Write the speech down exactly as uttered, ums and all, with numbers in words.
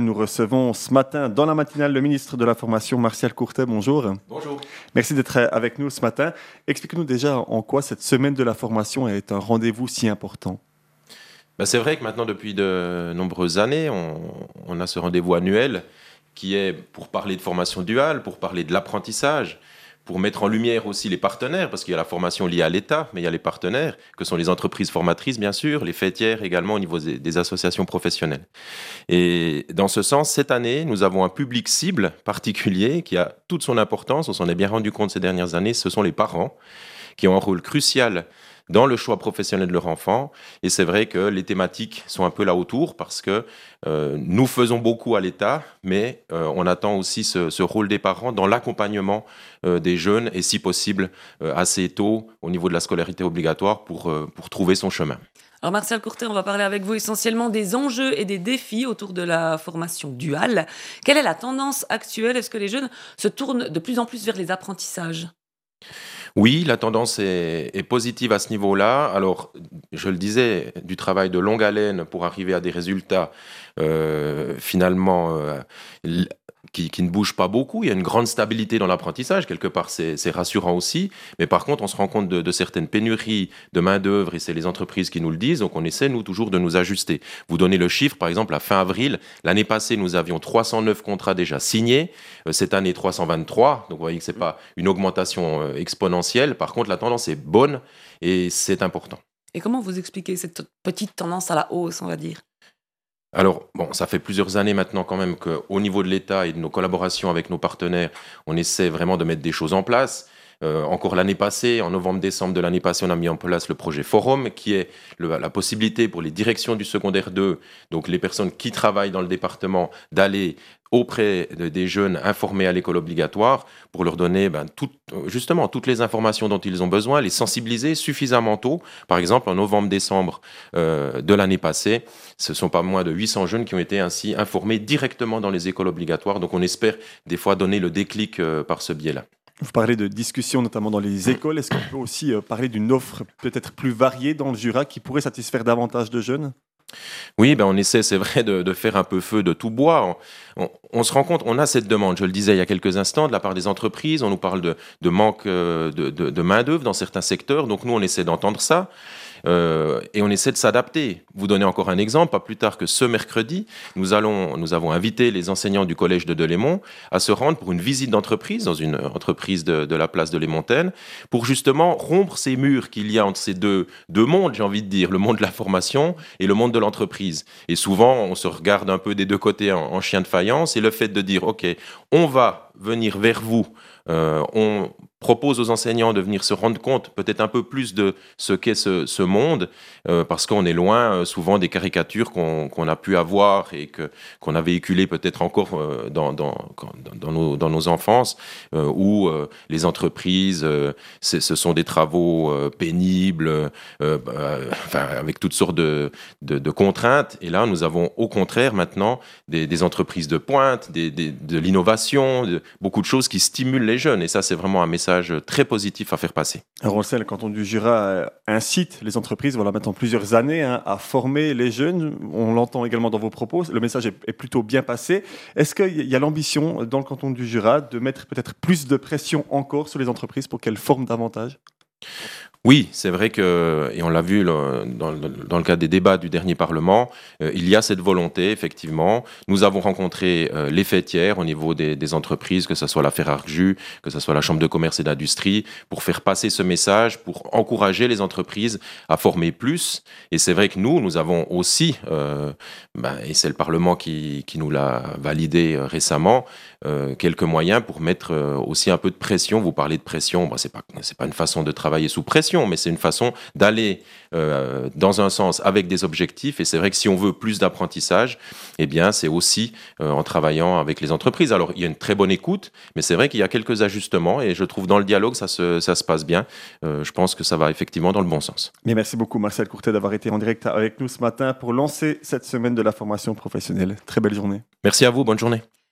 nous recevons ce matin dans la matinale le ministre de la Formation, Martial Courtet. Bonjour. Bonjour. Merci d'être avec nous ce matin. Expliquez-nous déjà en quoi cette semaine de la formation est un rendez-vous si important. Ben c'est vrai que maintenant, depuis de nombreuses années, on, on a ce rendez-vous annuel qui est pour parler de formation duale, pour parler de l'apprentissage, pour mettre en lumière aussi les partenaires, parce qu'il y a la formation liée à l'État, mais il y a les partenaires, que sont les entreprises formatrices, bien sûr, les fêtières également au niveau des, des associations professionnelles. Et dans ce sens, cette année, nous avons un public cible particulier qui a toute son importance, on s'en est bien rendu compte ces dernières années, ce sont les parents qui ont un rôle crucial dans le choix professionnel de leur enfant. Et c'est vrai que les thématiques sont un peu là autour parce que euh, nous faisons beaucoup à l'État, mais euh, on attend aussi ce, ce rôle des parents dans l'accompagnement euh, des jeunes et si possible euh, assez tôt au niveau de la scolarité obligatoire pour, euh, pour trouver son chemin. Alors Martial Courtet, on va parler avec vous essentiellement des enjeux et des défis autour de la formation duale. Quelle est la tendance actuelle? Est-ce que les jeunes se tournent de plus en plus vers les apprentissages? Oui, la tendance est, est positive à ce niveau-là. Alors, je le disais, du travail de longue haleine pour arriver à des résultats euh, finalement euh, l- qui, qui ne bougent pas beaucoup. Il y a une grande stabilité dans l'apprentissage. Quelque part, c'est, c'est rassurant aussi. Mais par contre, on se rend compte de, de certaines pénuries de main-d'œuvre et c'est les entreprises qui nous le disent. Donc, on essaie, nous, toujours de nous ajuster. Vous donnez le chiffre, par exemple, à fin avril. L'année passée, nous avions trois cent neuf contrats déjà signés. Euh, cette année, trois cent vingt-trois. Donc, vous voyez que ce n'est pas une augmentation euh, exponentielle. Par contre, la tendance est bonne et c'est important. Et comment vous expliquez cette petite tendance à la hausse, on va dire? Alors, bon, ça fait plusieurs années maintenant quand même qu'au niveau de l'État et de nos collaborations avec nos partenaires, on essaie vraiment de mettre des choses en place. Euh, encore l'année passée, en novembre-décembre de l'année passée, on a mis en place le projet Forum, qui est le- la possibilité pour les directions du secondaire deux, donc les personnes qui travaillent dans le département, d'aller auprès de- des jeunes informés à l'école obligatoire pour leur donner ben, tout- justement toutes les informations dont ils ont besoin, les sensibiliser suffisamment tôt. Par exemple, en novembre-décembre euh, de l'année passée, ce sont pas moins de huit cents jeunes qui ont été ainsi informés directement dans les écoles obligatoires. Donc on espère des fois donner le déclic euh, par ce biais-là. Vous parlez de discussions notamment dans les écoles. Est-ce qu'on peut aussi euh, parler d'une offre peut-être plus variée dans le Jura qui pourrait satisfaire davantage de jeunes? Oui, ben on essaie, c'est vrai, de, de faire un peu feu de tout bois. On, on- on se rend compte, on a cette demande, je le disais il y a quelques instants, de la part des entreprises. On nous parle de, de manque euh, de, de- de main-d'œuvre dans certains secteurs. Donc nous, on essaie d'entendre ça euh, et on essaie de s'adapter. Vous donnez encore un exemple, pas plus tard que ce mercredi, nous, allons, nous avons invité les enseignants du collège de Delémont à se rendre pour une visite d'entreprise dans une entreprise de, de la place de Lémontaine pour justement rompre ces murs qu'il y a entre ces deux, deux mondes, j'ai envie de dire, le monde de la formation et le monde de l'entreprise. Et souvent, on se regarde un peu des deux côtés en, en chien de faïence et le fait de dire, OK, on va venir vers vous, euh, on propose aux enseignants de venir se rendre compte peut-être un peu plus de ce qu'est ce, ce monde, euh, parce qu'on est loin euh, souvent des caricatures qu'on, qu'on a pu avoir et que, qu'on a véhiculées peut-être encore euh, dans, dans, quand- dans, nos, dans nos enfances, euh, où euh, les entreprises, euh, c'est- ce sont des travaux euh, pénibles, euh, euh, enfin, avec toutes sortes de, de, de contraintes. Et là, nous avons au contraire maintenant des, des entreprises de pointe, des, des- de l'innovation, de- beaucoup de choses qui stimulent les jeunes. Et ça, c'est vraiment un message très positif à faire passer. Alors on le sait, le canton du Jura euh, incite les entreprises, voilà, maintenant plusieurs années, hein, à former les jeunes. On l'entend également dans vos propos. Le message est, est plutôt bien passé. Est-ce qu'il y a l'ambition dans le canton du Jura de mettre peut-être plus de pression encore sur les entreprises pour qu'elles forment davantage? Oui, c'est vrai que, et on l'a vu le- dans, le dans le cadre des débats du dernier Parlement, euh, il y a cette volonté, effectivement. Nous avons rencontré euh, les fêtières au niveau des, des entreprises, que ce soit la Ferrarju, que ce soit la Chambre de commerce et d'industrie, pour faire passer ce message, pour encourager les entreprises à former plus. Et c'est vrai que nous, nous avons aussi, euh, ben, et c'est le Parlement qui, qui nous l'a validé euh, récemment, euh, quelques moyens pour mettre euh, aussi un peu de pression. Vous parlez de pression, bon, c'est pas, c'est pas une façon de travailler sous pression, mais c'est une façon d'aller euh, dans un sens avec des objectifs. Et c'est vrai que si on veut plus d'apprentissage, eh bien, c'est aussi euh, en travaillant avec les entreprises. Alors, il y a une très bonne écoute, mais c'est vrai qu'il y a quelques ajustements et je trouve dans le dialogue, ça se, ça se passe bien. Euh, je pense que ça va effectivement dans le bon sens. Mais merci beaucoup Martial Courtet d'avoir été en direct avec nous ce matin pour lancer cette semaine de la formation professionnelle. Très belle journée. Merci à vous, bonne journée.